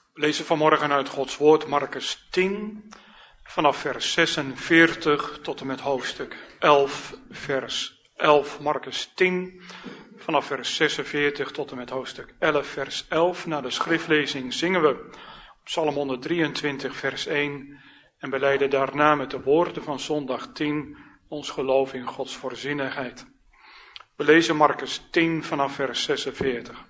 We lezen vanmorgen uit Gods woord Markus 10, vanaf vers 46 tot en met hoofdstuk 11, vers 11. Markus 10, vanaf vers 46 tot en met hoofdstuk 11, vers 11. Na de schriftlezing zingen we Psalm 123, vers 1 en belijden daarna met de woorden van zondag 10 ons geloof in Gods voorzienigheid. We lezen Markus 10 vanaf vers 46.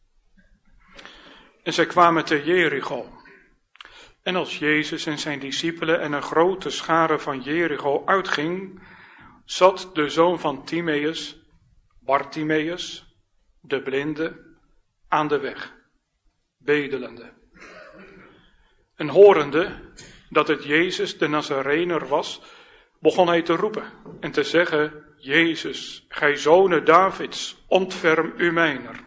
En zij kwamen te Jericho. En als Jezus en zijn discipelen en een grote schare van Jericho uitging, zat de zoon van Timeus, Bartimeus, de blinde, aan de weg, bedelende. En horende dat het Jezus de Nazarener was, begon hij te roepen en te zeggen: Jezus, gij zone Davids, ontferm u mijner.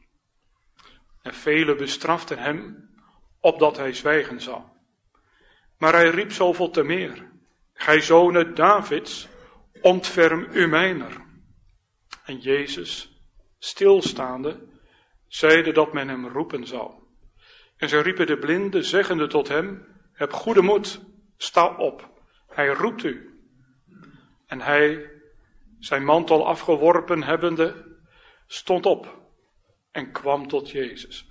En velen bestraften hem, opdat hij zwijgen zou. Maar hij riep zoveel te meer: gij zone Davids, ontferm u mijner. En Jezus, stilstaande, zeide dat men hem roepen zou. En zij riepen de blinde, zeggende tot hem: heb goede moed, sta op, hij roept u. En hij, zijn mantel afgeworpen hebbende, stond op en kwam tot Jezus.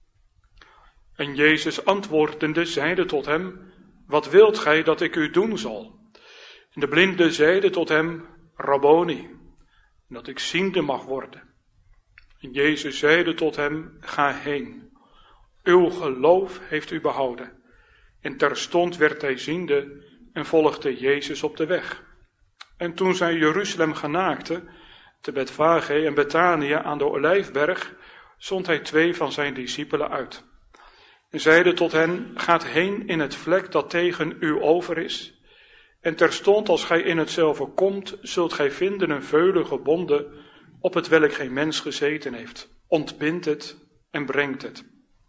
En Jezus antwoordende zeide tot hem: wat wilt gij dat ik u doen zal? En de blinde zeide tot hem: Rabboni, dat ik ziende mag worden. En Jezus zeide tot hem: ga heen, uw geloof heeft u behouden. En terstond werd hij ziende en volgde Jezus op de weg. En toen zij Jeruzalem genaakten, te Betfage en Betanië aan de Olijfberg, zond hij 2 van zijn discipelen uit. En zeide tot hen: gaat heen in het vlek dat tegen u over is. En terstond als gij in hetzelfde komt, zult gij vinden een veulen gebonden, op het welk geen mens gezeten heeft. Ontbindt het en brengt het.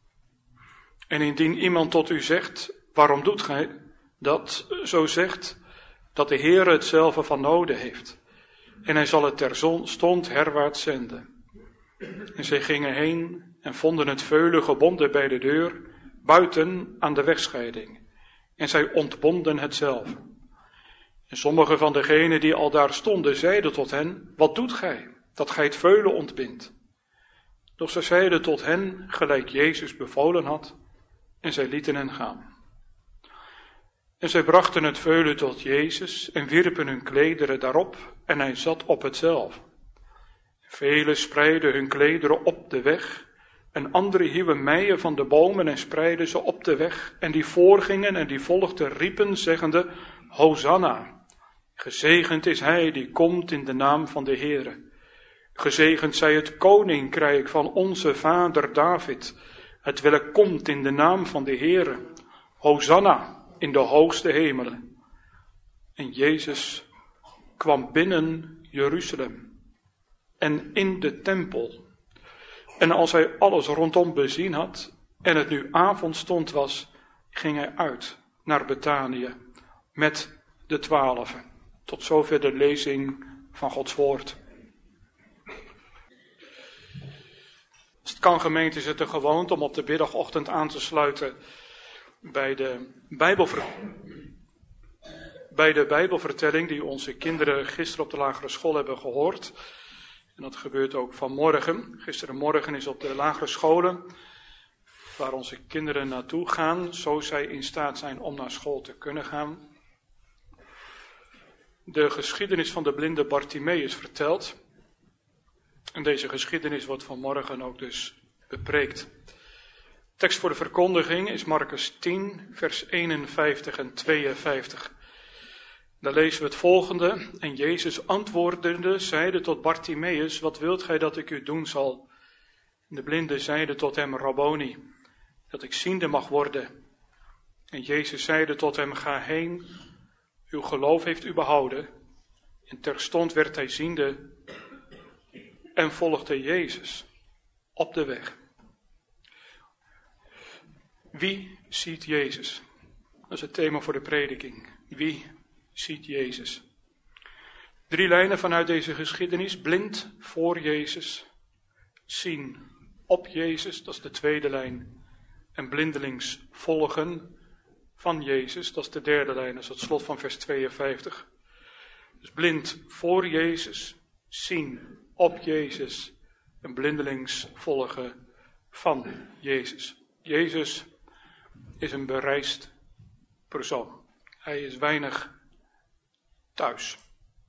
En indien iemand tot u zegt: waarom doet gij dat? Zo zegt dat de Heere hetzelfde van noden heeft. En hij zal het terstond herwaarts zenden. En zij gingen heen en vonden het veulen gebonden bij de deur, buiten aan de wegscheiding. En zij ontbonden hetzelfde. En sommige van degenen die al daar stonden, zeiden tot hen: wat doet gij, dat gij het veulen ontbindt? Doch zij zeiden tot hen, gelijk Jezus bevolen had, en zij lieten hen gaan. En zij brachten het veulen tot Jezus en wierpen hun klederen daarop, en hij zat op hetzelfde. Velen spreidden hun klederen op de weg, en anderen hieuwen meien van de bomen en spreidden ze op de weg. En die voorgingen en die volgden riepen, zeggende: Hosanna, gezegend is hij die komt in de naam van de Heere. Gezegend zij het koninkrijk van onze vader David, het welk komt in de naam van de Heere. Hosanna in de hoogste hemelen. En Jezus kwam binnen Jeruzalem en in de tempel. En als hij alles rondom bezien had en het nu avondstond was, ging hij uit naar Betanië met de 12. Tot zover de lezing van Gods woord. Als het kan, gemeente, is het de gewoonte om op de middagochtend aan te sluiten bij de Bijbelvertelling die onze kinderen gisteren op de lagere school hebben gehoord. En dat gebeurt ook vanmorgen. Gisterenmorgen is op de lagere scholen, waar onze kinderen naartoe gaan, zo zij in staat zijn om naar school te kunnen gaan, de geschiedenis van de blinde Bartimeus verteld. En deze geschiedenis wordt vanmorgen ook dus bepreekt. Tekst voor de verkondiging is Markus 10, vers 51 en 52. Daar lezen we het volgende. En Jezus antwoordende zeide tot Bartimeus: wat wilt gij dat ik u doen zal? En de blinde zeide tot hem: Rabboni, dat ik ziende mag worden. En Jezus zeide tot hem: ga heen, uw geloof heeft u behouden. En terstond werd hij ziende en volgde Jezus op de weg. Wie ziet Jezus? Dat is het thema voor de prediking. Wie ziet Jezus? 3 lijnen vanuit deze geschiedenis. Blind voor Jezus. Zien op Jezus, dat is de tweede lijn. en blindelings volgen van Jezus. Dat is de derde lijn, dat is het slot van vers 52. Dus blind voor Jezus, zien op Jezus en blindelings volgen van Jezus. Jezus is een bereisd persoon. Hij is weinig thuis.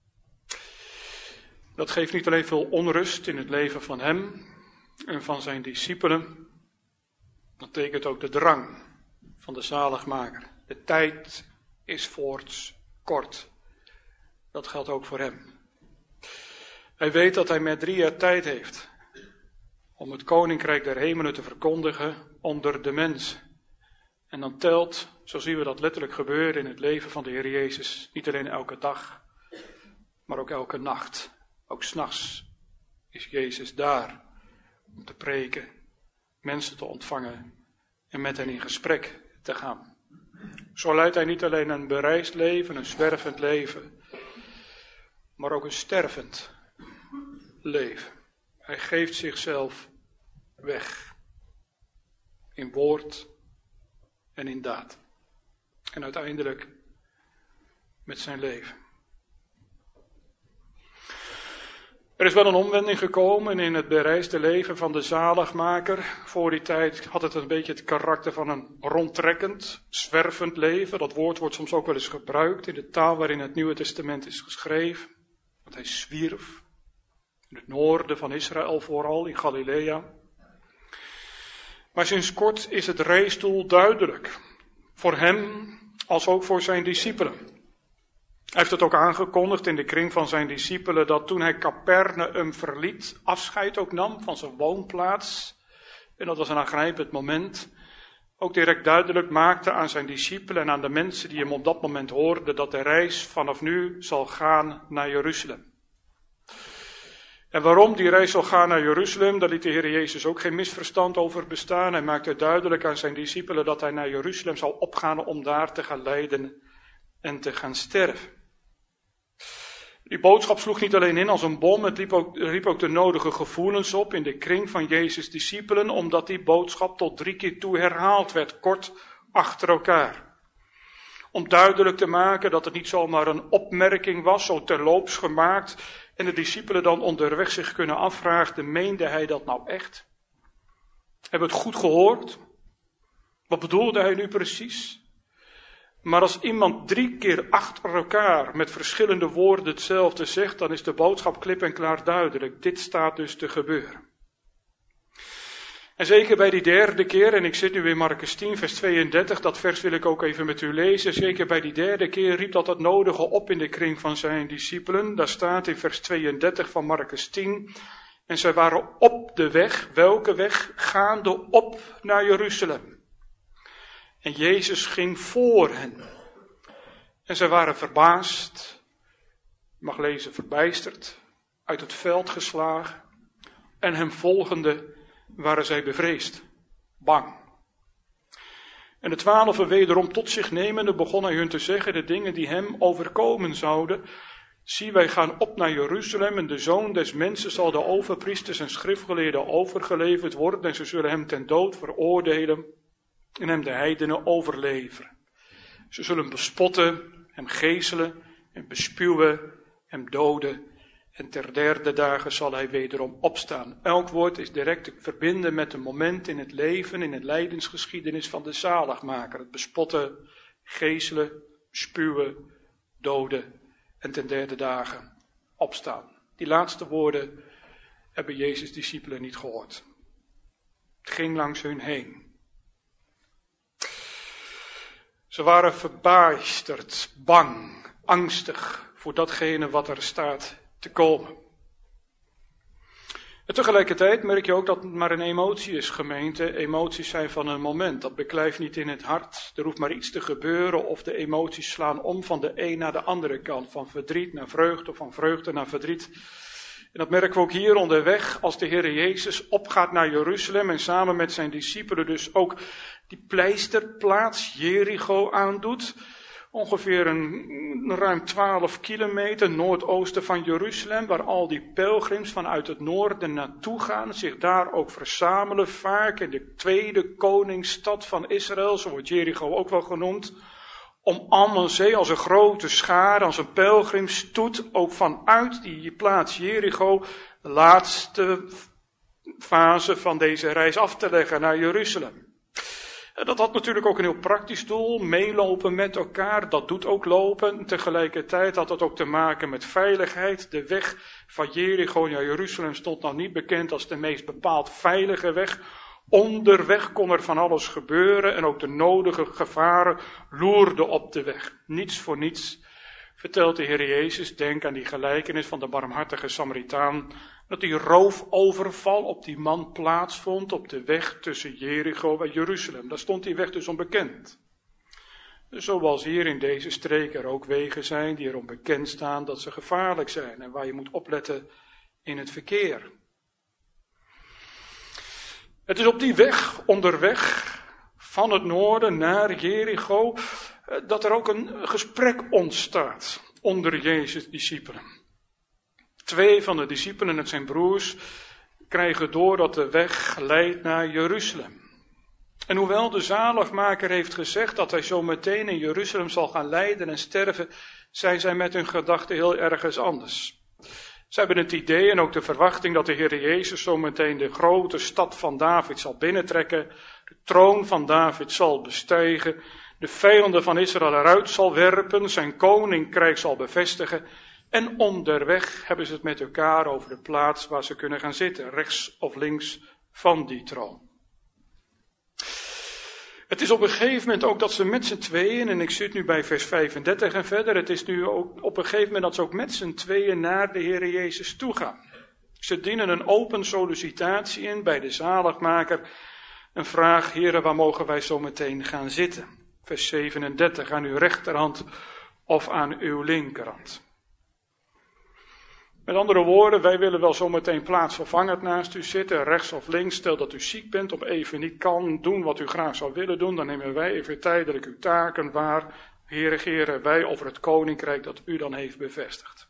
Dat geeft niet alleen veel onrust in het leven van hem en van zijn discipelen. Dat betekent ook de drang van de zaligmaker. De tijd is voorts kort. Dat geldt ook voor hem. Hij weet dat hij maar 3 jaar tijd heeft om het koninkrijk der hemelen te verkondigen onder de mens. En dan telt, zo zien we dat letterlijk gebeuren in het leven van de Heer Jezus, niet alleen elke dag, maar ook elke nacht. Ook 's nachts is Jezus daar om te preken, mensen te ontvangen en met hen in gesprek te gaan. Zo leidt hij niet alleen een bereisd leven, een zwervend leven, maar ook een stervend leven. Hij geeft zichzelf weg. In woord en in daad. En uiteindelijk met zijn leven. Er is wel een omwending gekomen in het bereisde leven van de zaligmaker. Voor die tijd had het een beetje het karakter van een rondtrekkend, zwervend leven. Dat woord wordt soms ook wel eens gebruikt in de taal waarin het Nieuwe Testament is geschreven. Dat hij zwierf. In het noorden van Israël vooral, in Galilea. Maar sinds kort is het reisdoel duidelijk. Voor hem als ook voor zijn discipelen. Hij heeft het ook aangekondigd in de kring van zijn discipelen dat toen hij Capernaum verliet, afscheid ook nam van zijn woonplaats. En dat was een aangrijpend moment. Ook direct duidelijk maakte aan zijn discipelen en aan de mensen die hem op dat moment hoorden dat de reis vanaf nu zal gaan naar Jeruzalem. En waarom die reis zal gaan naar Jeruzalem, daar liet de Heer Jezus ook geen misverstand over bestaan. Hij maakte duidelijk aan zijn discipelen dat hij naar Jeruzalem zal opgaan om daar te gaan lijden en te gaan sterven. Die boodschap sloeg niet alleen in als een bom, het riep ook de nodige gevoelens op in de kring van Jezus' discipelen, omdat die boodschap tot 3 keer toe herhaald werd, kort achter elkaar. Om duidelijk te maken dat het niet zomaar een opmerking was, zo terloops gemaakt, en de discipelen dan onderweg zich kunnen afvragen, meende hij dat nou echt? Hebben we het goed gehoord? Wat bedoelde hij nu precies? Maar als iemand 3 keer achter elkaar met verschillende woorden hetzelfde zegt, dan is de boodschap klip en klaar duidelijk. Dit staat dus te gebeuren. En zeker bij die derde keer, en ik zit nu in Markus 10, vers 32, dat vers wil ik ook even met u lezen. Zeker bij die derde keer riep dat het nodige op in de kring van zijn discipelen. Daar staat in vers 32 van Markus 10. En zij waren op de weg, welke weg? Gaande op naar Jeruzalem. En Jezus ging voor hen. En zij waren verbaasd, je mag lezen verbijsterd, uit het veld geslagen. En hem volgende waren zij bevreesd, bang. En de 12 wederom tot zich nemende begon hij hun te zeggen de dingen die hem overkomen zouden. Zie, wij gaan op naar Jeruzalem en de Zoon des Mensen zal de overpriesters en schriftgeleerden overgeleverd worden en ze zullen hem ten dood veroordelen en hem de heidenen overleveren. Ze zullen bespotten, hem geeselen en bespuwen, hem doden. En ter derde dagen zal hij wederom opstaan. Elk woord is direct te verbinden met een moment in het leven, in het lijdensgeschiedenis van de zaligmaker. Het bespotten, geeselen, spuwen, doden en ten derde dagen opstaan. Die laatste woorden hebben Jezus' discipelen niet gehoord. Het ging langs hun heen. Ze waren verbijsterd, bang, angstig voor datgene wat er staat te komen. En tegelijkertijd merk je ook dat het maar een emotie is, gemeente. Emoties zijn van een moment, dat beklijft niet in het hart. Er hoeft maar iets te gebeuren of de emoties slaan om van de een naar de andere kant. Van verdriet naar vreugde of van vreugde naar verdriet. En dat merken we ook hier onderweg als de Heer Jezus opgaat naar Jeruzalem en samen met zijn discipelen dus ook die pleisterplaats Jericho aandoet. ongeveer een ruim 12 kilometer noordoosten van Jeruzalem, waar al die pelgrims vanuit het noorden naartoe gaan, zich daar ook verzamelen, vaak in de tweede koningsstad van Israël, zo wordt Jericho ook wel genoemd, om Ammon-Zee als een grote schare, als een pelgrimstoet, ook vanuit die plaats Jericho, de laatste fase van deze reis af te leggen naar Jeruzalem. Dat had natuurlijk ook een heel praktisch doel, meelopen met elkaar, dat doet ook lopen. Tegelijkertijd had dat ook te maken met veiligheid. De weg van Jericho naar Jeruzalem stond nog niet bekend als de meest bepaald veilige weg. Onderweg kon er van alles gebeuren en ook de nodige gevaren loerden op de weg. Niets voor niets vertelt de Heer Jezus, denk aan die gelijkenis van de barmhartige Samaritaan, dat die roofoverval op die man plaatsvond op de weg tussen Jericho en Jeruzalem. Daar stond die weg dus onbekend. Zoals hier in deze streek er ook wegen zijn die erom bekend staan dat ze gevaarlijk zijn en waar je moet opletten in het verkeer. Het is op die weg, onderweg, van het noorden naar Jericho, dat er ook een gesprek ontstaat onder Jezus' discipelen. 2 van de discipelen, het zijn broers, krijgen door dat de weg leidt naar Jeruzalem. En hoewel de zaligmaker heeft gezegd dat hij zo meteen in Jeruzalem zal gaan lijden en sterven, zijn zij met hun gedachten heel ergens anders. Ze hebben het idee en ook de verwachting dat de Heer Jezus zo meteen de grote stad van David zal binnentrekken, de troon van David zal bestijgen, de vijanden van Israël eruit zal werpen, zijn koninkrijk zal bevestigen. En onderweg hebben ze het met elkaar over de plaats waar ze kunnen gaan zitten, rechts of links van die troon. Het is op een gegeven moment ook dat ze met z'n tweeën, en ik zit nu bij vers 35 en verder, het is nu ook op een gegeven moment dat ze ook met z'n tweeën naar de Heer Jezus toe gaan. Ze dienen een open sollicitatie in bij de zaligmaker, een vraag, Heere, waar mogen wij zo meteen gaan zitten? Vers 37, aan uw rechterhand of aan uw linkerhand. Met andere woorden, wij willen wel zometeen plaatsvervangend naast u zitten, rechts of links. Stel dat u ziek bent of even niet kan doen wat u graag zou willen doen, dan nemen wij even tijdelijk uw taken waar. Heer, regeren wij over het koninkrijk dat u dan heeft bevestigd.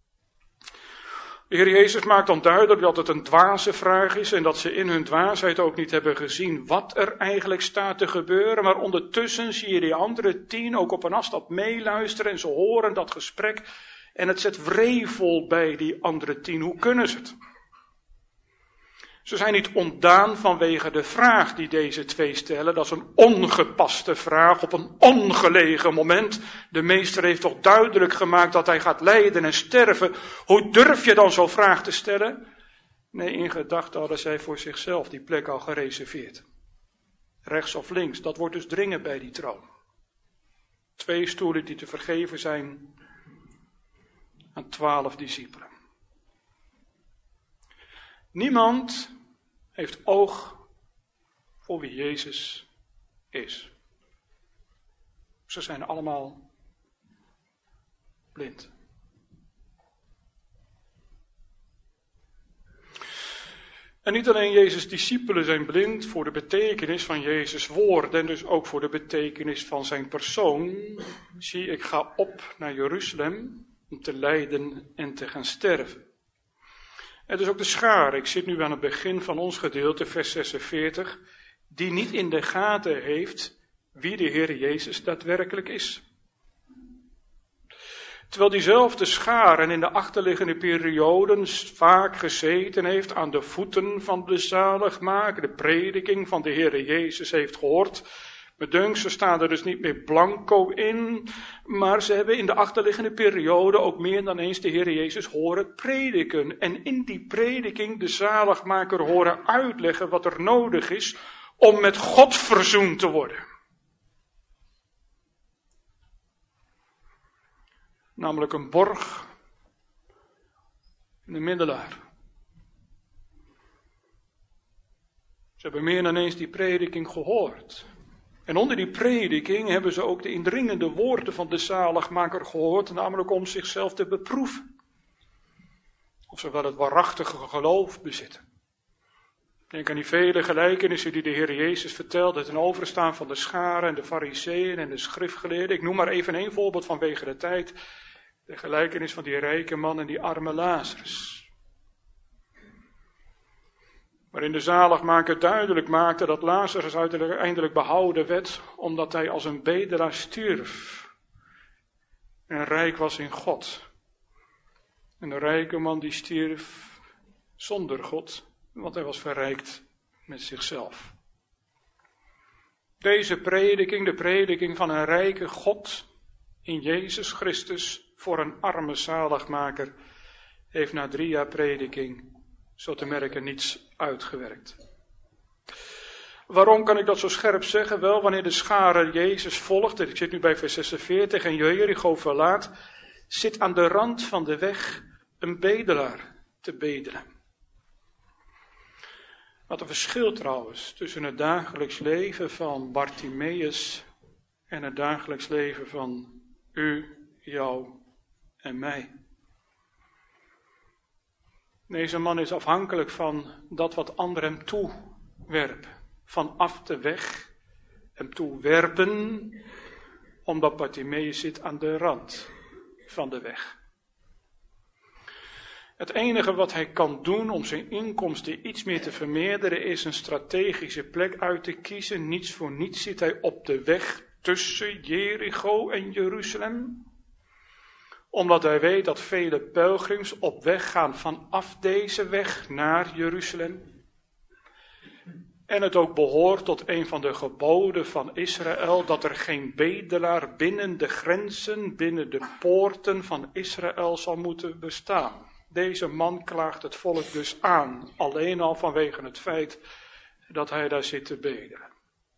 De Heer Jezus maakt dan duidelijk dat het een dwaze vraag is en dat ze in hun dwaasheid ook niet hebben gezien wat er eigenlijk staat te gebeuren. Maar ondertussen zie je die andere 10 ook op een afstand meeluisteren en ze horen dat gesprek. En het zet wrevel bij die andere 10. Hoe kunnen ze het? Ze zijn niet ontdaan vanwege de vraag die deze 2 stellen. Dat is een ongepaste vraag op een ongelegen moment. De meester heeft toch duidelijk gemaakt dat hij gaat lijden en sterven. Hoe durf je dan zo'n vraag te stellen? Nee, in gedachten hadden zij voor zichzelf die plek al gereserveerd. Rechts of links, dat wordt dus dringen bij die troon. 2 stoelen die te vergeven zijn aan 12 discipelen. Niemand heeft oog voor wie Jezus is. Ze zijn allemaal blind. En niet alleen Jezus' discipelen zijn blind voor de betekenis van Jezus' woorden en dus ook voor de betekenis van zijn persoon. Zie, ik ga op naar Jeruzalem om te lijden en te gaan sterven. Het is ook de schare, ik zit nu aan het begin van ons gedeelte, vers 46, die niet in de gaten heeft wie de Heer Jezus daadwerkelijk is. Terwijl diezelfde schare in de achterliggende perioden vaak gezeten heeft aan de voeten van de zaligmaker, de prediking van de Heer Jezus heeft gehoord. Me dunkt, ze staan er dus niet meer blanco in, maar ze hebben in de achterliggende periode ook meer dan eens de Heer Jezus horen prediken. En in die prediking de zaligmaker horen uitleggen wat er nodig is om met God verzoend te worden. Namelijk een borg en een middelaar. Ze hebben meer dan eens die prediking gehoord. En onder die prediking hebben ze ook de indringende woorden van de zaligmaker gehoord, namelijk om zichzelf te beproeven. Of ze wel het waarachtige geloof bezitten. Denk aan die vele gelijkenissen die de Heer Jezus vertelde ten overstaan van de scharen en de fariseeën en de schriftgeleerden. Ik noem maar even één voorbeeld vanwege de tijd. De gelijkenis van die rijke man en die arme Lazarus. Waarin de zaligmaker duidelijk maakte dat Lazarus uiteindelijk behouden werd, omdat hij als een bedelaar stierf. En rijk was in God. En de rijke man die stierf zonder God, want hij was verrijkt met zichzelf. Deze prediking, de prediking van een rijke God in Jezus Christus voor een arme zaligmaker, heeft na 3 jaar prediking zo te merken niets uitgewerkt. Waarom kan ik dat zo scherp zeggen? Wel, wanneer de schare Jezus volgt, ik zit nu bij vers 46, en Jericho verlaat, zit aan de rand van de weg een bedelaar te bedelen. Wat een verschil trouwens tussen het dagelijks leven van Bartimeus en het dagelijks leven van u, jou en mij. Deze man is afhankelijk van dat wat anderen hem toewerpen. Vanaf de weg hem toewerpen, omdat Bartimeus zit aan de rand van de weg. Het enige wat hij kan doen om zijn inkomsten iets meer te vermeerderen is een strategische plek uit te kiezen. Niets voor niets zit hij op de weg tussen Jericho en Jeruzalem. Omdat hij weet dat vele pelgrims op weg gaan vanaf deze weg naar Jeruzalem. En het ook behoort tot een van de geboden van Israël dat er geen bedelaar binnen de grenzen, binnen de poorten van Israël zal moeten bestaan. Deze man klaagt het volk dus aan, alleen al vanwege het feit dat hij daar zit te bedelen.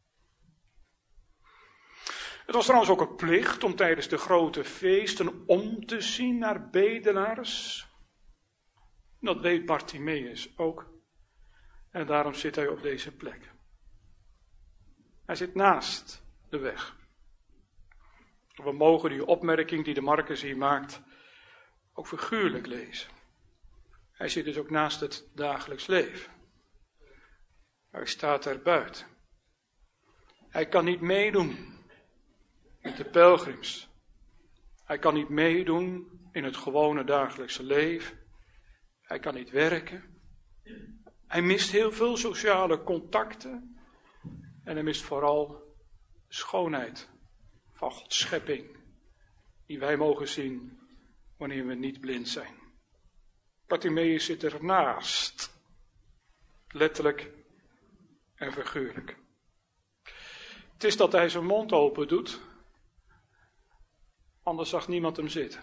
Het was trouwens ook een plicht om tijdens de grote feesten om te zien naar bedelaars. Dat weet Bartimeus ook. En daarom zit hij op deze plek. Hij zit naast de weg. We mogen die opmerking die de Marcus hier maakt ook figuurlijk lezen. Hij zit dus ook naast het dagelijks leven. Hij staat er buiten. Hij kan niet meedoen met de pelgrims. Hij kan niet meedoen in het gewone dagelijkse leven. Hij kan niet werken. Hij mist heel veel sociale contacten. En hij mist vooral de schoonheid van Gods schepping. Die wij mogen zien wanneer we niet blind zijn. Bartimeus zit ernaast. Letterlijk en figuurlijk. Het is dat hij zijn mond open doet. Anders zag niemand hem zitten.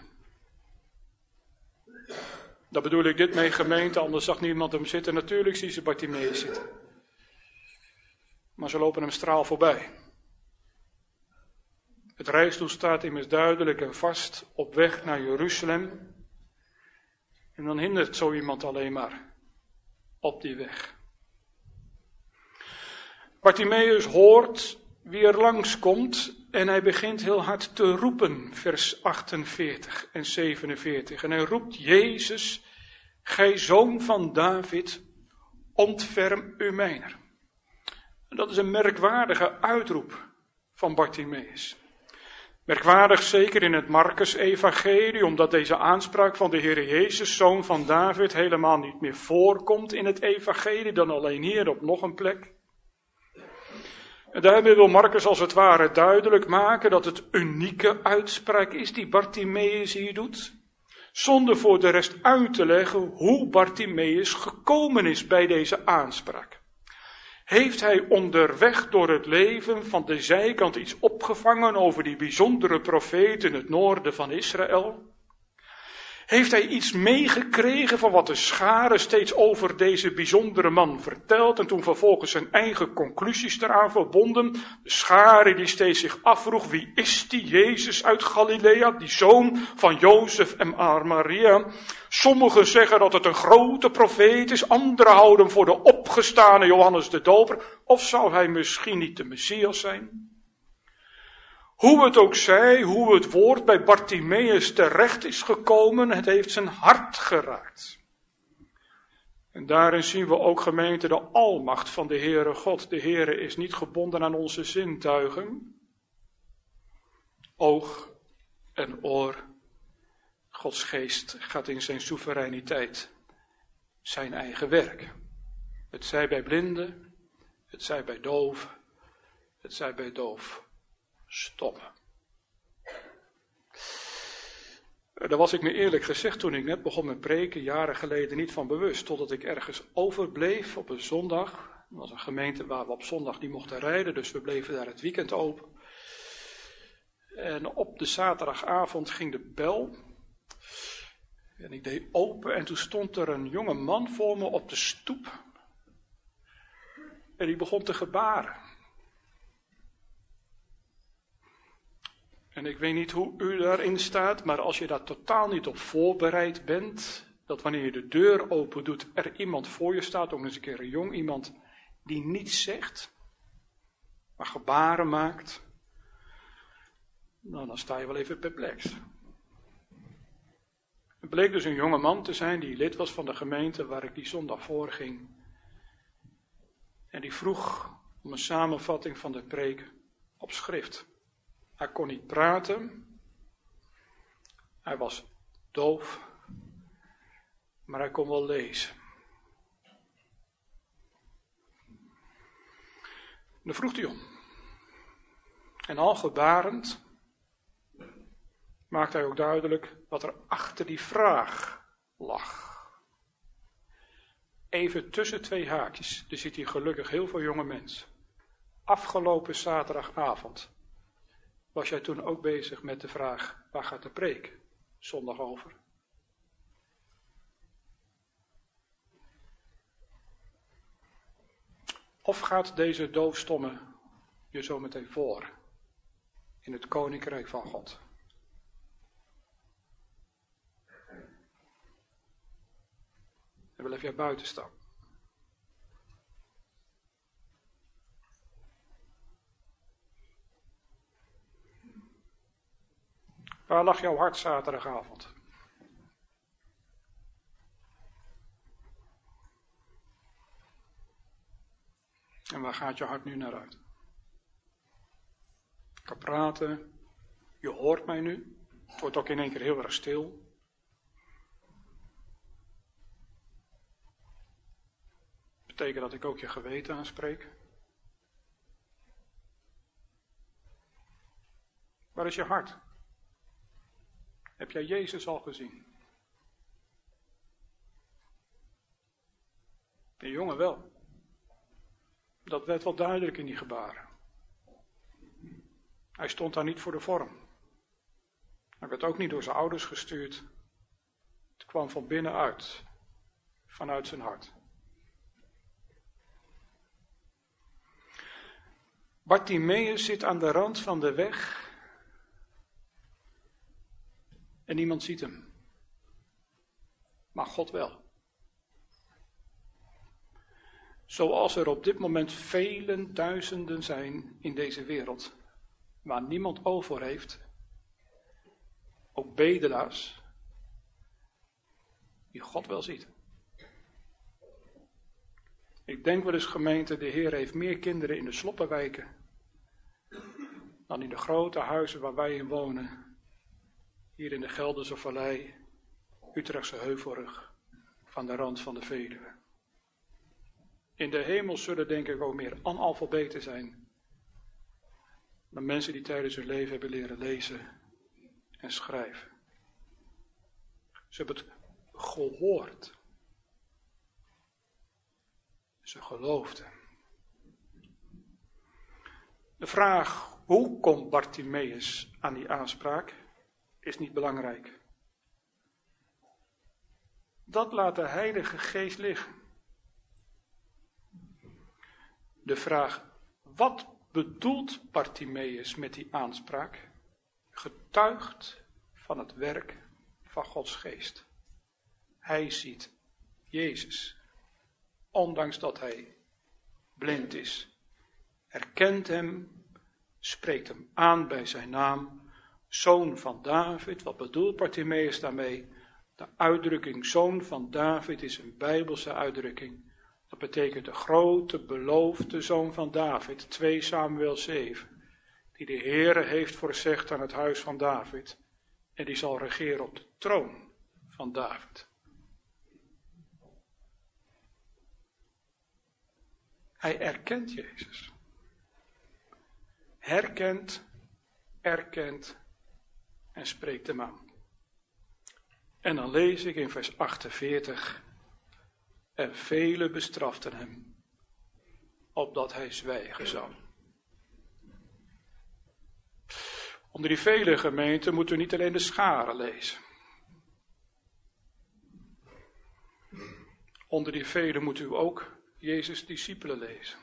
Daar bedoel ik dit mee, gemeente, anders zag niemand hem zitten. Natuurlijk zien ze Bartimeus zitten. Maar ze lopen hem straal voorbij. Het reisdoel staat immers duidelijk en vast op weg naar Jeruzalem. En dan hindert zo iemand alleen maar op die weg. Bartimeus hoort wie er langskomt en hij begint heel hard te roepen, vers 48 en 47. En hij roept: Jezus, gij zoon van David, ontferm u mijner. En dat is een merkwaardige uitroep van Bartimeus. Merkwaardig zeker in het Marcus-evangelie, omdat deze aanspraak van de Heer Jezus, zoon van David, helemaal niet meer voorkomt in het evangelie, dan alleen hier op nog een plek. En daarmee wil Marcus als het ware duidelijk maken dat het unieke uitspraak is die Bartimeus hier doet, zonder voor de rest uit te leggen hoe Bartimeus gekomen is bij deze aanspraak. Heeft hij onderweg door het leven van de zijkant iets opgevangen over die bijzondere profeet in het noorden van Israël? Heeft hij iets meegekregen van wat de schare steeds over deze bijzondere man vertelt en toen vervolgens zijn eigen conclusies eraan verbonden? De schare die steeds zich afvroeg: wie is die Jezus uit Galilea, die zoon van Jozef en Maria? Sommigen zeggen dat het een grote profeet is, anderen houden hem voor de opgestane Johannes de Doper. Of zou hij misschien niet de Messias zijn? Hoe het ook zij, hoe het woord bij Bartimeus terecht is gekomen, het heeft zijn hart geraakt. En daarin zien we ook, gemeente, de almacht van de Heere God. De Heere is niet gebonden aan onze zintuigen. Oog en oor. Gods geest gaat in zijn soevereiniteit zijn eigen werk. Het zij bij blinden, het zij bij doven, het zij bij doof stommen. Daar was ik me eerlijk gezegd toen ik net begon met preken, jaren geleden, niet van bewust. Totdat ik ergens overbleef op een zondag. Er was een gemeente waar we op zondag niet mochten rijden, dus we bleven daar het weekend open. En op de zaterdagavond ging de bel. En ik deed open en toen stond er een jonge man voor me op de stoep. En die begon te gebaren. En ik weet niet hoe u daarin staat, maar als je daar totaal niet op voorbereid bent, dat wanneer je de deur open doet, er iemand voor je staat, ook eens een keer een jong iemand, die niets zegt, maar gebaren maakt, nou, dan sta je wel even perplex. Het bleek dus een jonge man te zijn die lid was van de gemeente waar ik die zondag voor ging. En die vroeg om een samenvatting van de preek op schrift. Hij kon niet praten, hij was doof, maar hij kon wel lezen. En dan vroeg hij om. En al gebarend maakte hij ook duidelijk wat er achter die vraag lag. Even tussen twee haakjes, er zit hier gelukkig heel veel jonge mensen. Afgelopen zaterdagavond was jij toen ook bezig met de vraag, waar gaat de preek zondag over? Of gaat deze doofstomme je zo meteen voor in het koninkrijk van God? En blijf jij buiten staan. Waar lag jouw hart zaterdagavond? En waar gaat je hart nu naar uit? Ik kan praten, je hoort mij nu. Het wordt ook in één keer heel erg stil. Betekent dat ik ook je geweten aanspreek? Waar is je hart? Heb jij Jezus al gezien? De jongen wel. Dat werd wel duidelijk in die gebaren. Hij stond daar niet voor de vorm. Hij werd ook niet door zijn ouders gestuurd. Het kwam van binnenuit, vanuit zijn hart. Bartimeus zit aan de rand van de weg en niemand ziet hem. Maar God wel. Zoals er op dit moment vele duizenden zijn in deze wereld, waar niemand oog voor heeft, ook bedelaars, die God wel ziet. Ik denk wel eens, gemeente, de Heer heeft meer kinderen in de sloppenwijken dan in de grote huizen waar wij in wonen, hier in de Gelderse Vallei, Utrechtse Heuvelrug, van de rand van de Veluwe. In de hemel zullen denk ik ook meer analfabeten zijn dan mensen die tijdens hun leven hebben leren lezen en schrijven. Ze hebben het gehoord. Ze geloofden. De vraag, hoe komt Bartimeus aan die aanspraak, is niet belangrijk. Dat laat de Heilige Geest liggen. De vraag, wat bedoelt Bartimeus met die aanspraak, getuigt van het werk van Gods Geest. Hij ziet Jezus, ondanks dat hij blind is, herkent hem, spreekt hem aan bij zijn naam, Zoon van David. Wat bedoelt Bartimeus daarmee? De uitdrukking zoon van David is een Bijbelse uitdrukking. Dat betekent de grote beloofde zoon van David, 2 Samuel 7. Die de Heere heeft voorzegd aan het huis van David. En die zal regeren op de troon van David. Hij erkent Jezus. Herkent, erkent en spreekt hem aan. En dan lees ik in vers 48. En velen bestraften hem, opdat hij zwijgen zou. Onder die vele gemeenten moeten we niet alleen de scharen lezen. Onder die velen moet u ook Jezus' discipelen lezen.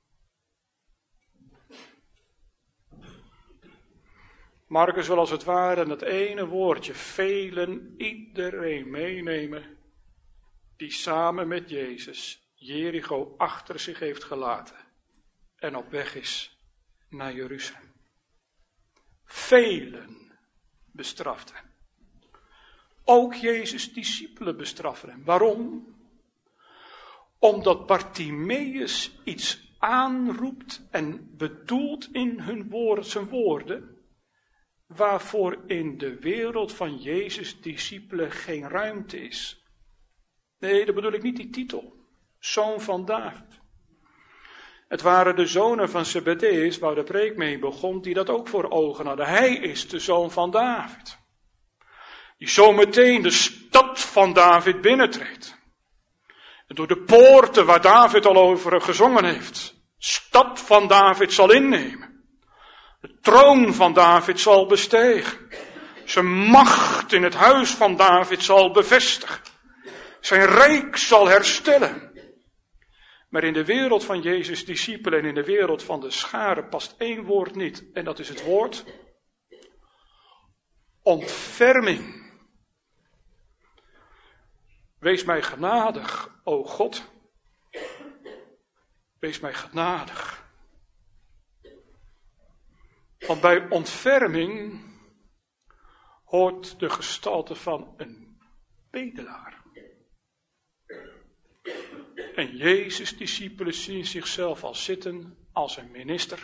Marcus wil als het ware dat ene woordje velen, iedereen meenemen die samen met Jezus Jericho achter zich heeft gelaten en op weg is naar Jeruzalem. Velen bestraften hem. Ook Jezus' discipelen bestraffen hem. Waarom? Omdat Bartimeus iets aanroept en bedoelt in zijn woorden, waarvoor in de wereld van Jezus' discipelen geen ruimte is. Nee, dat bedoel ik niet die titel. Zoon van David. Het waren de zonen van Zebedeus, waar de preek mee begon, die dat ook voor ogen hadden. Hij is de zoon van David. Die zometeen de stad van David binnentreedt. En door de poorten waar David al over gezongen heeft, stad van David zal innemen. De troon van David zal bestijgen. Zijn macht in het huis van David zal bevestigen. Zijn rijk zal herstellen. Maar in de wereld van Jezus' discipelen en in de wereld van de scharen past één woord niet. En dat is het woord ontferming. Wees mij genadig, o God. Wees mij genadig. Want bij ontferming hoort de gestalte van een bedelaar. En Jezus' discipelen zien zichzelf al zitten als een minister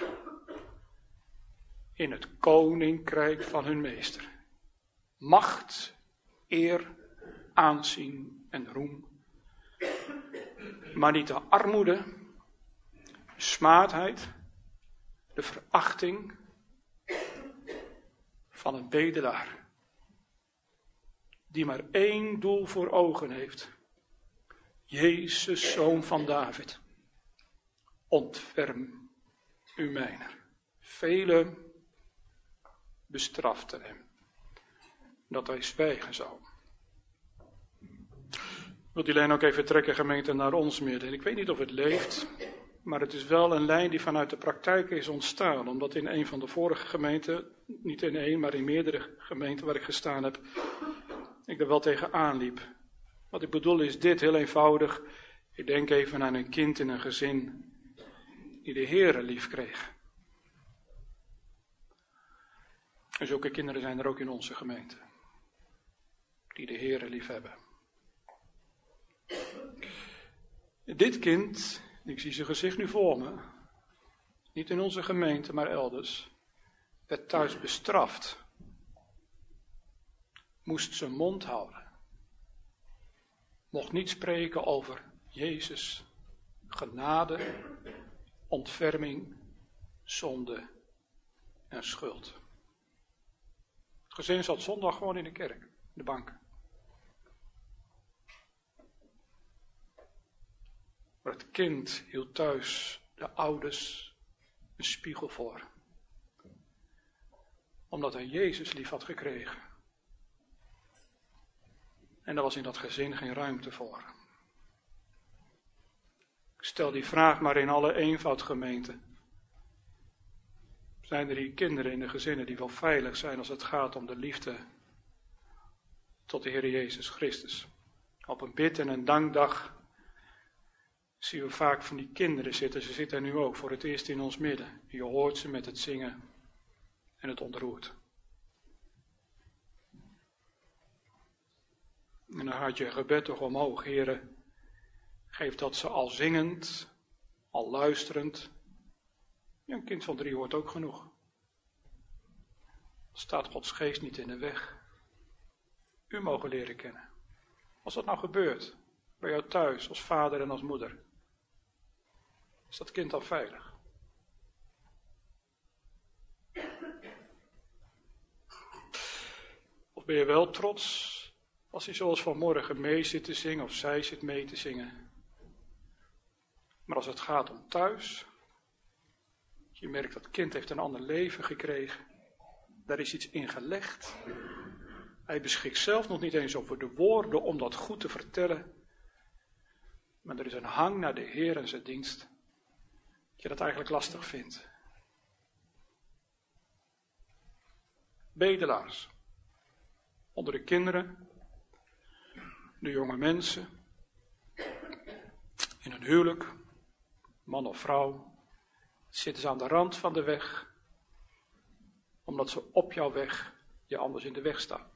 in het koninkrijk van hun meester. Macht, eer, aanzien en roem. Maar niet de armoede, de smaadheid, de verachting van een bedelaar. Die maar één doel voor ogen heeft. Jezus, zoon van David, ontferm u mijner. Velen bestraften hem, dat hij zwijgen zou. Ik wil die lijn ook even trekken, gemeente, naar ons midden. Ik weet niet of het leeft, maar het is wel een lijn die vanuit de praktijk is ontstaan. Omdat in een van de vorige gemeenten, niet in één, maar in meerdere gemeenten waar ik gestaan heb, ik er wel tegen aanliep. Wat ik bedoel is dit, heel eenvoudig. Ik denk even aan een kind in een gezin die de Heere lief kreeg. En zulke kinderen zijn er ook in onze gemeente. Die de Heere lief hebben. Dit kind, ik zie zijn gezicht nu voor me, niet in onze gemeente, maar elders, werd thuis bestraft. Moest zijn mond houden. Mocht niet spreken over Jezus, genade, ontferming, zonde en schuld. Het gezin zat zondag gewoon in de kerk, in de bank. Maar het kind hield thuis de ouders een spiegel voor. Omdat hij Jezus lief had gekregen. En er was in dat gezin geen ruimte voor. Ik stel die vraag maar in alle eenvoud, gemeente. Zijn er hier kinderen in de gezinnen die wel veilig zijn als het gaat om de liefde tot de Heer Jezus Christus? Op een bid- en een dankdag zien we vaak van die kinderen zitten. Ze zitten nu ook voor het eerst in ons midden. Je hoort ze met het zingen en het ontroert. En dan gaat je gebed toch omhoog, Heere. Geef dat ze al zingend, al luisterend. Ja, een kind van 3 hoort ook genoeg. Staat Gods geest niet in de weg. U mogen leren kennen. Als dat nou gebeurt, bij jou thuis, als vader en als moeder, is dat kind dan veilig? Of ben je wel trots als hij zoals vanmorgen mee zit te zingen of zij zit mee te zingen? Maar als het gaat om thuis, je merkt dat het kind heeft een ander leven gekregen. Daar is iets in gelegd. Hij beschikt zelf nog niet eens over de woorden om dat goed te vertellen. Maar er is een hang naar de Heer en zijn dienst. Dat je dat eigenlijk lastig vindt. Bedelaars. Onder de kinderen. De jonge mensen. In een huwelijk. Man of vrouw. Zitten ze aan de rand van de weg. Omdat ze op jouw weg je anders in de weg staan.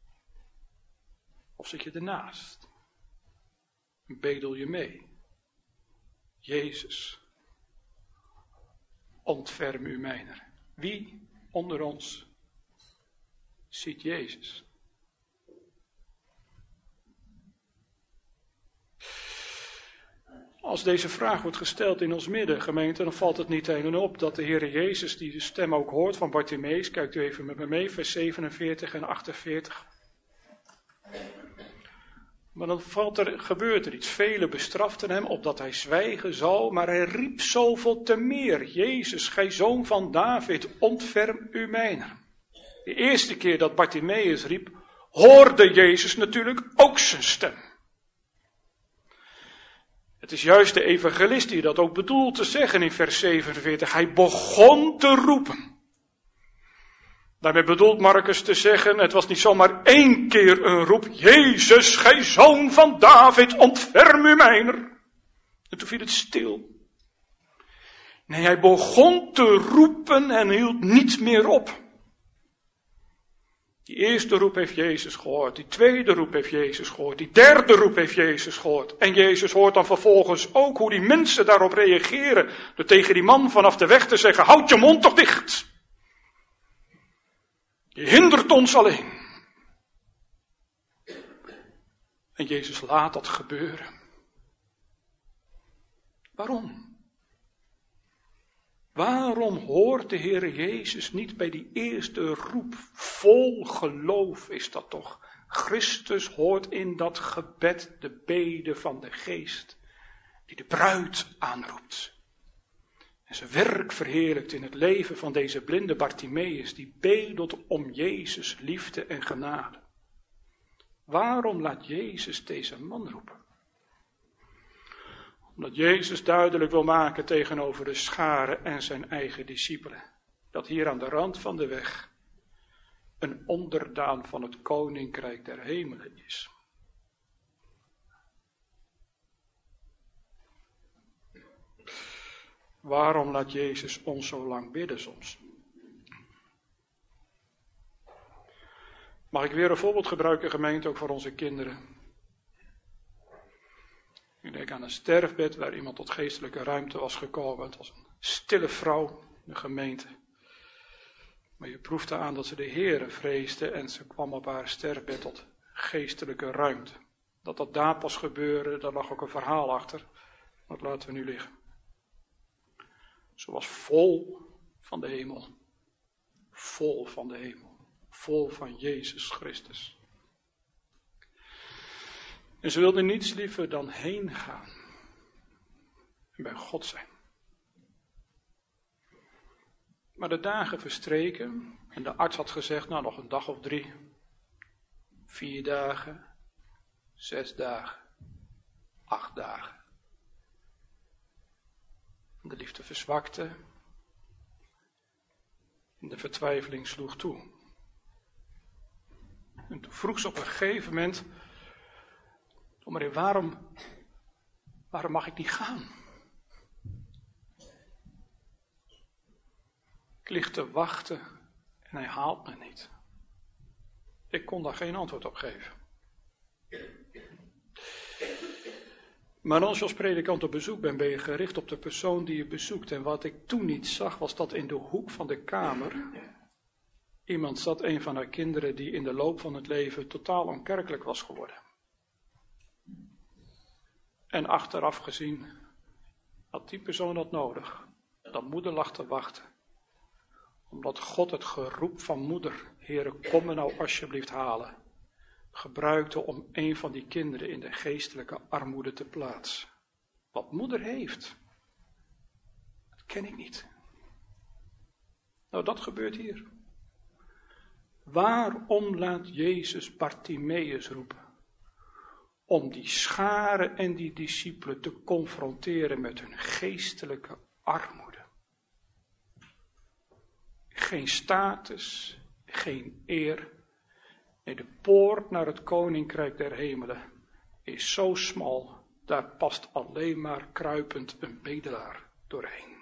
Of zit je ernaast? Bedel je mee? Jezus, ontferm u mijner. Wie onder ons ziet Jezus? Als deze vraag wordt gesteld in ons midden, gemeente, dan valt het niet tegen op dat de Heere Jezus die de stem ook hoort van Bartimeus. Kijkt u even met me mee, vers 47 en 48. Maar dan gebeurt er iets. Velen bestraften hem opdat hij zwijgen zou, maar hij riep zoveel te meer. Jezus, gij zoon van David, ontferm u mijner. De eerste keer dat Bartimeus riep, hoorde Jezus natuurlijk ook zijn stem. Het is juist de evangelist die dat ook bedoelt te zeggen in vers 47. Hij begon te roepen. Daarmee bedoelt Marcus te zeggen, het was niet zomaar 1 keer een roep. Jezus, gij zoon van David, ontferm u mijner. En toen viel het stil. Nee, hij begon te roepen en hield niet meer op. Die eerste roep heeft Jezus gehoord, die tweede roep heeft Jezus gehoord, die derde roep heeft Jezus gehoord. En Jezus hoort dan vervolgens ook hoe die mensen daarop reageren, door tegen die man vanaf de weg te zeggen, houd je mond toch dicht. Je hindert ons alleen. En Jezus laat dat gebeuren. Waarom? Waarom hoort de Heer Jezus niet bij die eerste roep? Vol geloof is dat toch. Christus hoort in dat gebed de bede van de Geest, die de bruid aanroept. En zijn werk verheerlijkt in het leven van deze blinde Bartimeus, die bedelt om Jezus liefde en genade. Waarom laat Jezus deze man roepen? Omdat Jezus duidelijk wil maken tegenover de schare en zijn eigen discipelen, dat hier aan de rand van de weg een onderdaan van het koninkrijk der hemelen is. Waarom laat Jezus ons zo lang bidden soms? Mag ik weer een voorbeeld gebruiken, gemeente, ook voor onze kinderen? Ik denk aan een sterfbed waar iemand tot geestelijke ruimte was gekomen. Het was een stille vrouw in de gemeente. Maar je proefde aan dat ze de Heere vreesde en ze kwam op haar sterfbed tot geestelijke ruimte. Dat daar pas gebeurde, daar lag ook een verhaal achter. Dat laten we nu liggen. Ze was vol van de hemel. Vol van de hemel. Vol van Jezus Christus. En ze wilde niets liever dan heen gaan. En bij God zijn. Maar de dagen verstreken. En de arts had gezegd, nou nog een dag of 3. 4 dagen. 6 dagen. 8 dagen. De liefde verzwakte. En de vertwijfeling sloeg toe. En toen vroeg ze op een gegeven moment, maar waarom mag ik niet gaan? Ik lig te wachten en hij haalt me niet. Ik kon daar geen antwoord op geven. Maar als je als predikant op bezoek bent, ben je gericht op de persoon die je bezoekt. En wat ik toen niet zag, was dat in de hoek van de kamer iemand zat, een van haar kinderen, die in de loop van het leven totaal onkerkelijk was geworden. En achteraf gezien had die persoon dat nodig. Dat moeder lag te wachten. Omdat God het geroep van moeder, Heere, kom me nou alsjeblieft halen, gebruikte om een van die kinderen in de geestelijke armoede te plaatsen. Wat moeder heeft, dat ken ik niet. Nou, dat gebeurt hier. Waarom laat Jezus Bartimeus roepen? Om die scharen en die discipelen te confronteren met hun geestelijke armoede. Geen status, geen eer. Nee, de poort naar het koninkrijk der hemelen is zo smal, daar past alleen maar kruipend een bedelaar doorheen.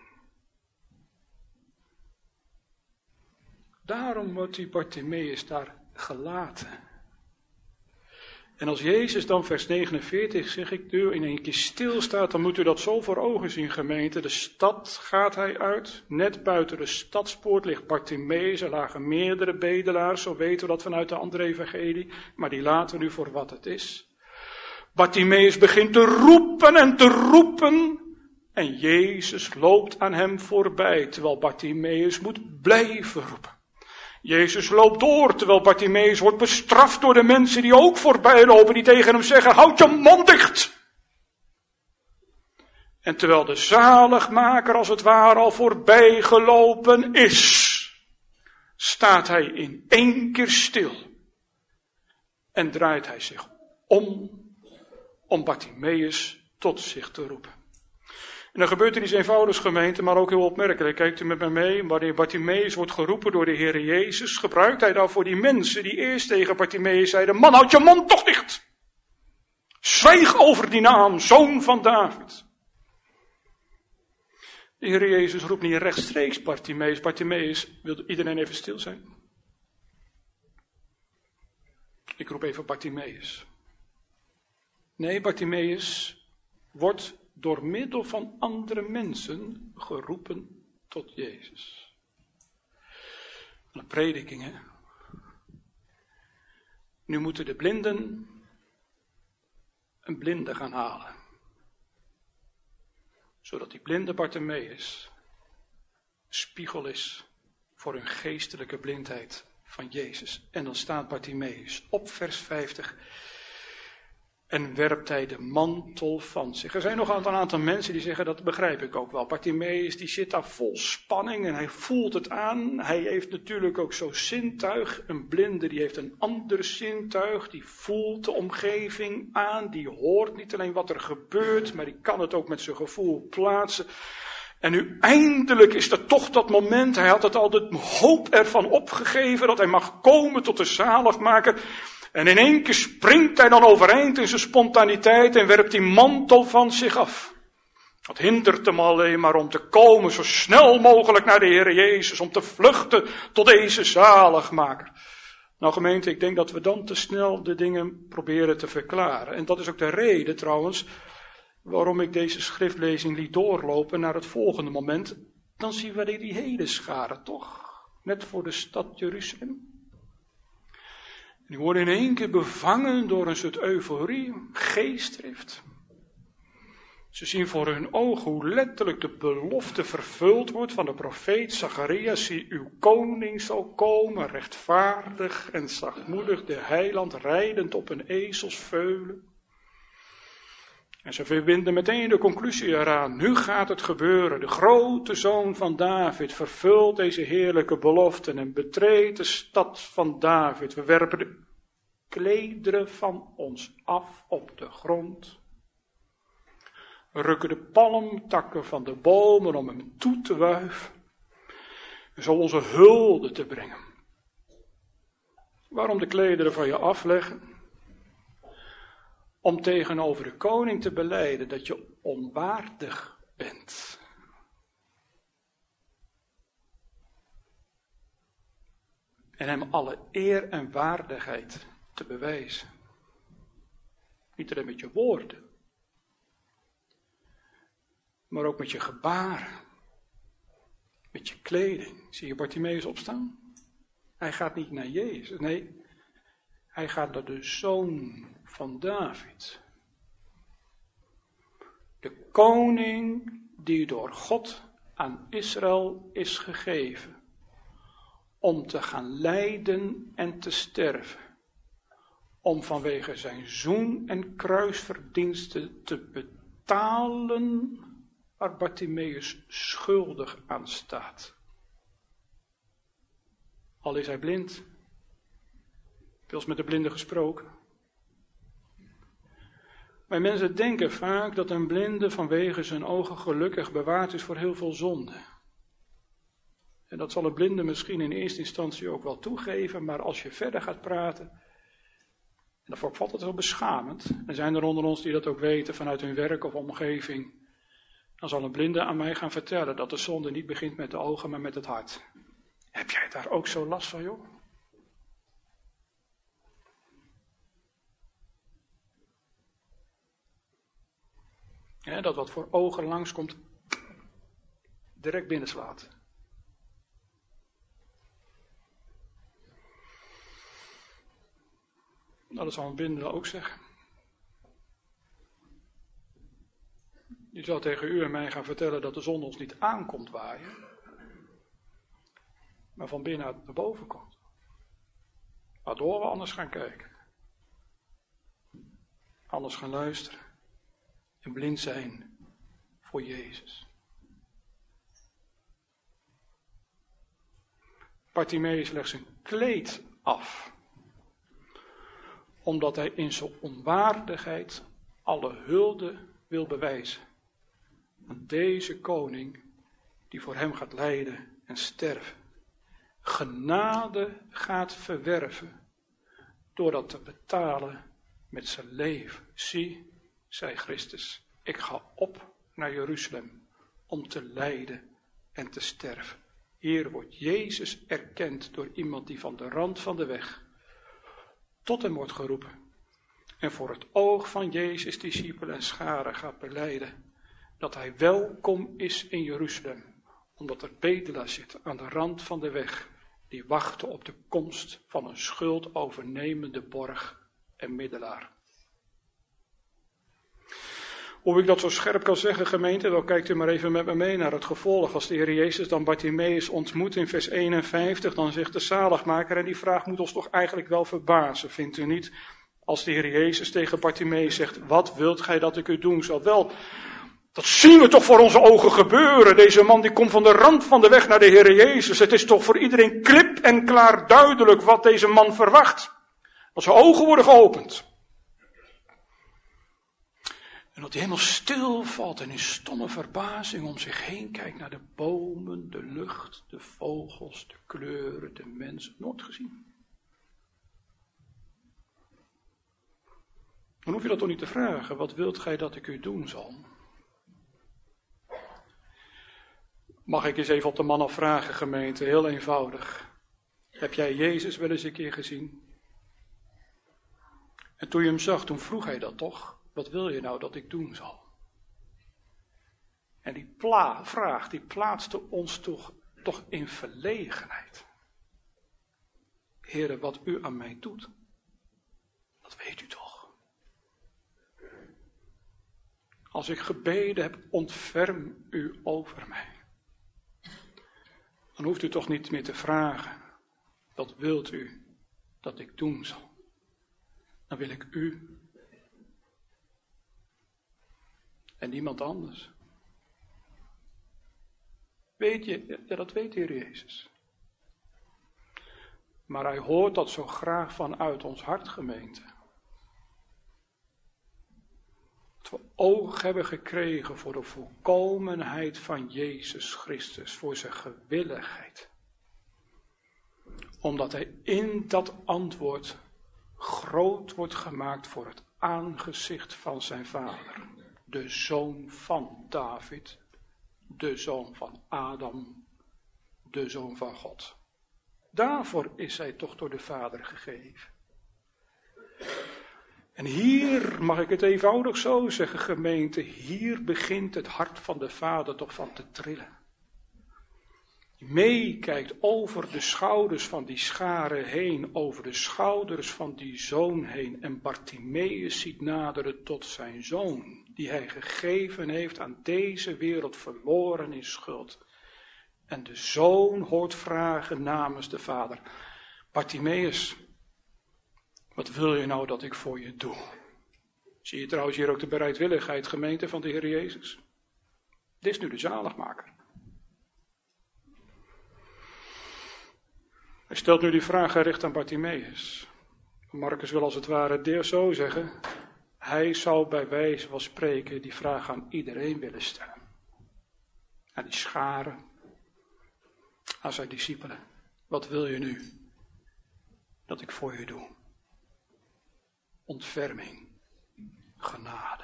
Daarom wordt die Bartimeus daar gelaten. En als Jezus dan vers 49, zeg ik, in een keer stilstaat, dan moet u dat zo voor ogen zien, gemeente. De stad gaat hij uit, net buiten de stadspoort ligt Bartimeus, er lagen meerdere bedelaars, zo weten we dat vanuit de andere evangelie, maar die laten we nu voor wat het is. Bartimeus begint te roepen en te roepen, en Jezus loopt aan hem voorbij, terwijl Bartimeus moet blijven roepen. Jezus loopt door, terwijl Bartimeus wordt bestraft door de mensen die ook voorbij lopen, die tegen hem zeggen, houd je mond dicht. En terwijl de zaligmaker als het ware al voorbij gelopen is, staat hij in één keer stil en draait hij zich om Bartimeus tot zich te roepen. En dan gebeurt er iets eenvoudigs, gemeente, maar ook heel opmerkelijk. Kijkt u met mij mee, wanneer Bartimeus wordt geroepen door de Heer Jezus, gebruikt hij dan voor die mensen die eerst tegen Bartimeus zeiden, man, houd je mond toch dicht. Zwijg over die naam, zoon van David. De Heer Jezus roept niet rechtstreeks Bartimeus. Bartimeus, wil iedereen even stil zijn? Ik roep even Bartimeus. Nee, Bartimeus wordt door middel van andere mensen geroepen tot Jezus. Een prediking, hè? Nu moeten de blinden een blinde gaan halen. Zodat die blinde Bartimeus een spiegel is voor hun geestelijke blindheid van Jezus. En dan staat Bartimeus op vers 50... En werpt hij de mantel van zich. Er zijn nog een aantal mensen die zeggen, dat begrijp ik ook wel. Bartimeus die zit daar vol spanning en hij voelt het aan. Hij heeft natuurlijk ook zo'n zintuig. Een blinde die heeft een ander zintuig. Die voelt de omgeving aan. Die hoort niet alleen wat er gebeurt, maar die kan het ook met zijn gevoel plaatsen. En nu eindelijk is er toch dat moment. Hij had het al de hoop ervan opgegeven dat hij mag komen tot de zaligmaker. En in één keer springt hij dan overeind in zijn spontaniteit en werpt die mantel van zich af. Dat hindert hem alleen maar om te komen zo snel mogelijk naar de Heer Jezus, om te vluchten tot deze zaligmaker. Nou gemeente, ik denk dat we dan te snel de dingen proberen te verklaren. En dat is ook de reden trouwens waarom ik deze schriftlezing liet doorlopen naar het volgende moment. Dan zien we die hele schare toch, net voor de stad Jeruzalem. Die worden in één keer bevangen door een soort euforie, geestdrift. Ze zien voor hun ogen hoe letterlijk de belofte vervuld wordt van de profeet Zacharias. Zie, uw koning zal komen, rechtvaardig en zachtmoedig, de heiland rijdend op een ezelsveulen. En ze verbinden meteen de conclusie eraan. Nu gaat het gebeuren. De grote zoon van David vervult deze heerlijke beloften en betreedt de stad van David. We werpen de klederen van ons af op de grond. We rukken de palmtakken van de bomen om hem toe te wuiven. En zo onze hulde te brengen. Waarom de klederen van je afleggen? Om tegenover de koning te belijden dat je onwaardig bent. En hem alle eer en waardigheid te bewijzen. Niet alleen met je woorden, maar ook met je gebaren. Met je kleding. Zie je Bartimeus opstaan? Hij gaat niet naar Jezus, nee. Hij gaat naar de Zoon van David. De koning die door God aan Israël is gegeven. Om te gaan lijden en te sterven. Om vanwege zijn zoen- en kruisverdiensten te betalen waar Bartimeus schuldig aan staat. Al is hij blind. Wel eens met de blinde gesproken. Wij mensen denken vaak dat een blinde vanwege zijn ogen gelukkig bewaard is voor heel veel zonde. En dat zal een blinde misschien in eerste instantie ook wel toegeven, maar als je verder gaat praten, en dan valt het wel beschamend. Er zijn er onder ons die dat ook weten vanuit hun werk of omgeving. Dan zal een blinde aan mij gaan vertellen dat de zonde niet begint met de ogen, maar met het hart. Heb jij daar ook zo last van, joh? Ja, dat wat voor ogen langskomt, direct binnenslaat. Nou, dat zal een blinde ook zeggen. Die zal tegen u en mij gaan vertellen dat de zon ons niet aankomt waaien, maar van binnenuit naar boven komt. Waardoor we anders gaan kijken. Anders gaan luisteren. En blind zijn voor Jezus. Bartimeus legt zijn kleed af. Omdat hij in zijn onwaardigheid alle hulde wil bewijzen. Aan deze koning die voor hem gaat lijden en sterven. Genade gaat verwerven door dat te betalen met zijn leven. Zie, zei Christus, ik ga op naar Jeruzalem om te lijden en te sterven. Hier wordt Jezus erkend door iemand die van de rand van de weg tot hem wordt geroepen. En voor het oog van Jezus' discipelen en scharen gaat belijden dat hij welkom is in Jeruzalem. Omdat er bedelaars zitten aan de rand van de weg die wachten op de komst van een schuldovernemende borg en middelaar. Hoe ik dat zo scherp kan zeggen, gemeente, dan kijkt u maar even met me mee naar het gevolg. Als de Heer Jezus dan Bartimeus ontmoet in vers 51, dan zegt de zaligmaker, en die vraag moet ons toch eigenlijk wel verbazen, vindt u niet? Als de Heer Jezus tegen Bartimeus zegt, wat wilt gij dat ik u doen zal? Wel, dat zien we toch voor onze ogen gebeuren. Deze man die komt van de rand van de weg naar de Heer Jezus. Het is toch voor iedereen klip en klaar duidelijk wat deze man verwacht. Als zijn ogen worden geopend. En dat hij helemaal stilvalt en in stomme verbazing om zich heen kijkt naar de bomen, de lucht, de vogels, de kleuren, de mensen. Nooit gezien. Dan hoef je dat toch niet te vragen. Wat wilt gij dat ik u doen zal? Mag ik eens even op de man afvragen, gemeente, heel eenvoudig. Heb jij Jezus wel eens een keer gezien? En toen je hem zag, toen vroeg hij dat toch? Wat wil je nou dat ik doen zal? En die vraag, die plaatste ons toch in verlegenheid. Heere, wat u aan mij doet, dat weet u toch. Als ik gebeden heb, ontferm u over mij. Dan hoeft u toch niet meer te vragen, wat wilt u dat ik doen zal? Dan wil ik u en niemand anders. Weet je, ja, dat weet de Heer Jezus. Maar hij hoort dat zo graag vanuit ons hart, gemeente. Dat we oog hebben gekregen voor de volkomenheid van Jezus Christus, voor zijn gewilligheid. Omdat hij in dat antwoord groot wordt gemaakt voor het aangezicht van zijn Vader. De zoon van David, de zoon van Adam, de zoon van God. Daarvoor is hij toch door de Vader gegeven. En hier, mag ik het eenvoudig zo zeggen, gemeente, hier begint het hart van de Vader toch van te trillen. Meekijkt over de schouders van die scharen heen, over de schouders van die zoon heen. En Bartimeus ziet naderen tot zijn zoon, die hij gegeven heeft aan deze wereld verloren in schuld. En de zoon hoort vragen namens de Vader: Bartimeus, wat wil je nou dat ik voor je doe? Zie je trouwens hier ook de bereidwilligheid, gemeente, van de Heer Jezus? Dit is nu de zaligmaker. Hij stelt nu die vraag gericht aan Bartimeus. Marcus wil als het ware zo zeggen: hij zou bij wijze van spreken die vraag aan iedereen willen stellen. Aan die scharen, aan zijn discipelen. Wat wil je nu dat ik voor je doe? Ontferming, genade.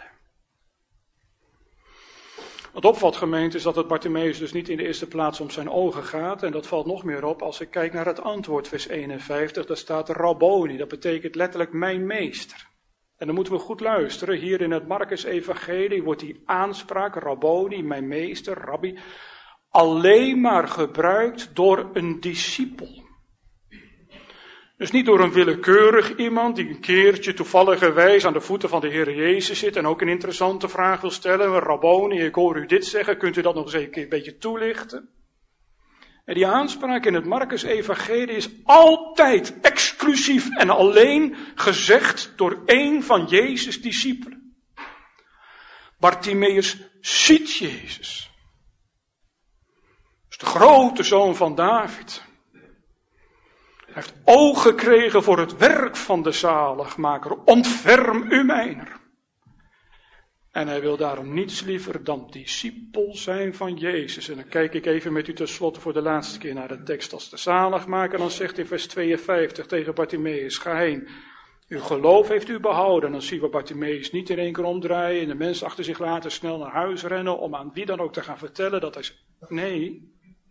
Wat opvalt, gemeente, is dat het Bartimeus dus niet in de eerste plaats om zijn ogen gaat. En dat valt nog meer op als ik kijk naar het antwoord, vers 51. Daar staat Rabboni, dat betekent letterlijk mijn meester. En dan moeten we goed luisteren. Hier in het Marcus-evangelie wordt die aanspraak, Rabboni, mijn meester, rabbi, alleen maar gebruikt door een discipel. Dus niet door een willekeurig iemand die een keertje toevalligerwijs aan de voeten van de Heer Jezus zit en ook een interessante vraag wil stellen. Rabboni, ik hoor u dit zeggen, kunt u dat nog eens een beetje toelichten? En die aanspraak in het Marcus-evangelie is altijd exclusief en alleen gezegd door één van Jezus' discipelen. Bartimeus ziet Jezus. Dat is de grote zoon van David. Hij heeft oog gekregen voor het werk van de zaligmaker. Ontferm u mijner. En hij wil daarom niets liever dan discipel zijn van Jezus. En dan kijk ik even met u tenslotte voor de laatste keer naar de tekst als de zaligmaker. Dan zegt in vers 52 tegen Bartimeus: ga heen. Uw geloof heeft u behouden. En dan zien we Bartimeus niet in één keer omdraaien en de mensen achter zich laten snel naar huis rennen om aan wie dan ook te gaan vertellen dat hij... Nee.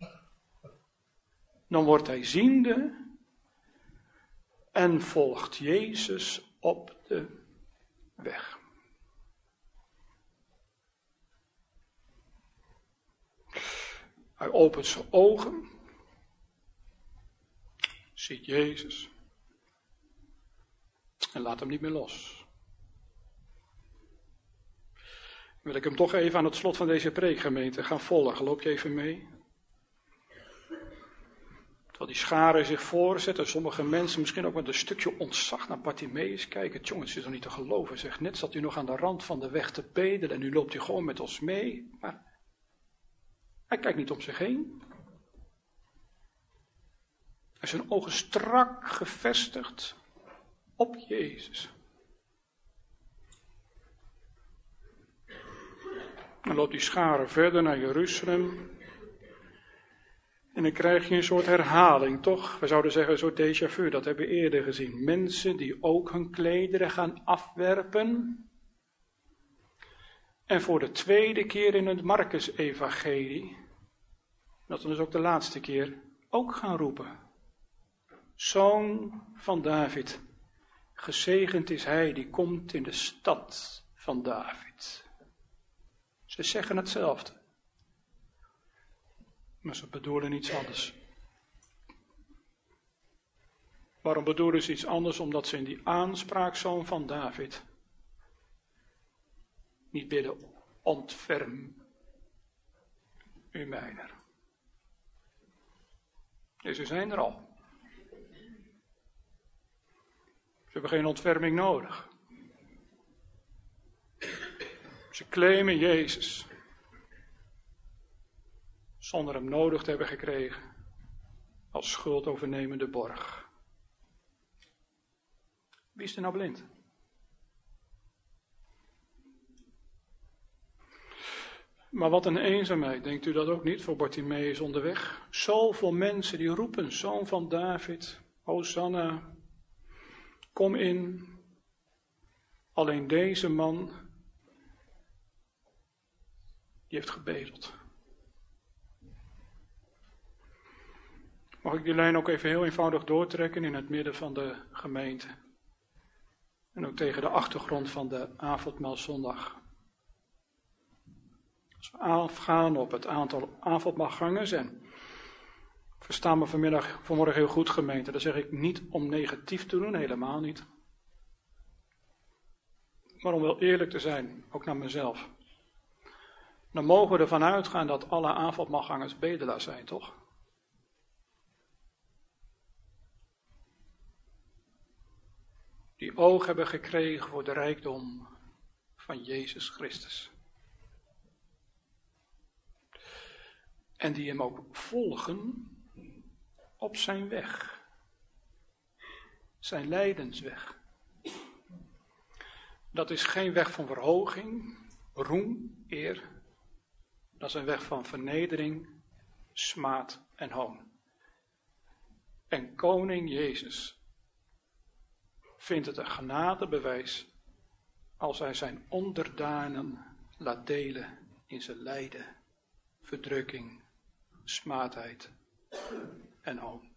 Dan wordt hij ziende en volgt Jezus op de weg. Hij opent zijn ogen, ziet Jezus en laat hem niet meer los. Wil ik hem toch even aan het slot van deze preekgemeente gaan volgen. Loop je even mee? Terwijl die scharen zich voorzetten, sommige mensen misschien ook met een stukje ontzag naar Bartimeus kijken. Jongens, het is toch niet te geloven, zeg. Net zat u nog aan de rand van de weg te bedelen en nu loopt u gewoon met ons mee. Maar hij kijkt niet om zich heen. Hij is zijn ogen strak gevestigd op Jezus. Dan loopt die scharen verder naar Jeruzalem. En dan krijg je een soort herhaling, toch? We zouden zeggen een soort déjà vu, dat hebben we eerder gezien. Mensen die ook hun klederen gaan afwerpen. En voor de tweede keer in het Marcus-evangelie, dat is dus ook de laatste keer, ook gaan roepen. Zoon van David, gezegend is hij die komt in de stad van David. Ze zeggen hetzelfde. Maar ze bedoelen iets anders. Waarom bedoelen ze iets anders? Omdat ze in die aanspraak, zoon van David, niet bidden, ontferm u mijner. Dus ze zijn er al. Ze hebben geen ontferming nodig. Ze claimen Jezus. Zonder hem nodig te hebben gekregen als schuldovernemende borg. Wie is er nou blind? Maar wat een eenzaamheid, denkt u dat ook niet voor Bartimeus onderweg? Zoveel mensen die roepen, zoon van David, Hosanna, kom in. Alleen deze man, die heeft gebedeld. Mag ik die lijn ook even heel eenvoudig doortrekken in het midden van de gemeente? En ook tegen de achtergrond van de avondmaalszondag. Als we afgaan op het aantal avondmaalgangers, en verstaan me vanmorgen heel goed, gemeente, dat zeg ik niet om negatief te doen, helemaal niet. Maar om wel eerlijk te zijn, ook naar mezelf. Dan mogen we ervan uitgaan dat alle avondmaalgangers bedelaars zijn, toch? Die oog hebben gekregen voor de rijkdom van Jezus Christus. En die hem ook volgen op zijn weg. Zijn lijdensweg. Dat is geen weg van verhoging, roem, eer. Dat is een weg van vernedering, smaad en hoon. En koning Jezus vindt het een genadebewijs als hij zijn onderdanen laat delen in zijn lijden, verdrukking, smaadheid en hoon.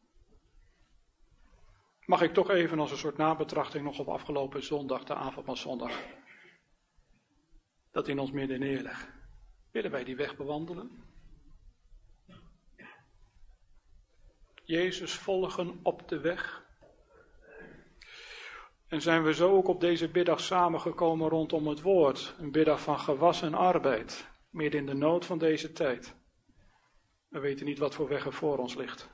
Mag ik toch even als een soort nabetrachting nog op afgelopen zondag, de avondmaalszondag, dat in ons midden neerleggen. Willen wij die weg bewandelen? Jezus volgen op de weg. En zijn we zo ook op deze biddag samengekomen rondom het woord. Een biddag van gewas en arbeid, midden in de nood van deze tijd. We weten niet wat voor weg er voor ons ligt.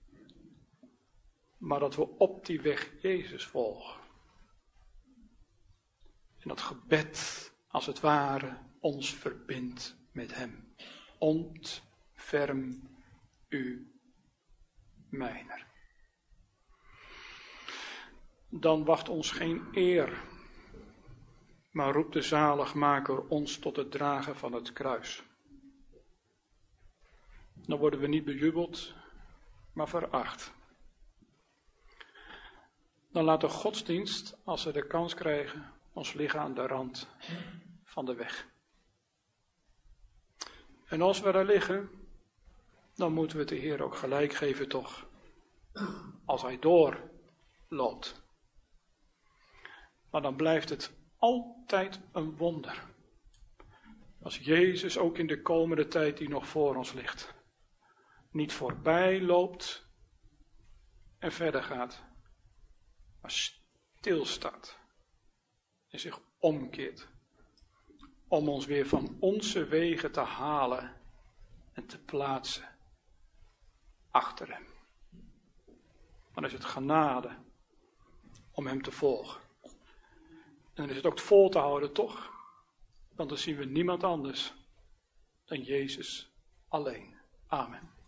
Maar dat we op die weg Jezus volgen. En dat gebed, als het ware, ons verbindt met hem. Ontferm u mijner. Dan wacht ons geen eer, maar roept de zaligmaker ons tot het dragen van het kruis. Dan worden we niet bejubeld, maar veracht. Dan laat de godsdienst, als ze de kans krijgen, ons liggen aan de rand van de weg. En als we daar liggen, dan moeten we het de Heer ook gelijk geven, toch? Als hij doorloopt. Maar dan blijft het altijd een wonder. Als Jezus ook in de komende tijd die nog voor ons ligt, niet voorbij loopt en verder gaat, maar stilstaat en zich omkeert. Om ons weer van onze wegen te halen en te plaatsen achter hem. Dan is het genade om hem te volgen. En dan is het ook vol te houden, toch? Want dan zien we niemand anders dan Jezus alleen. Amen.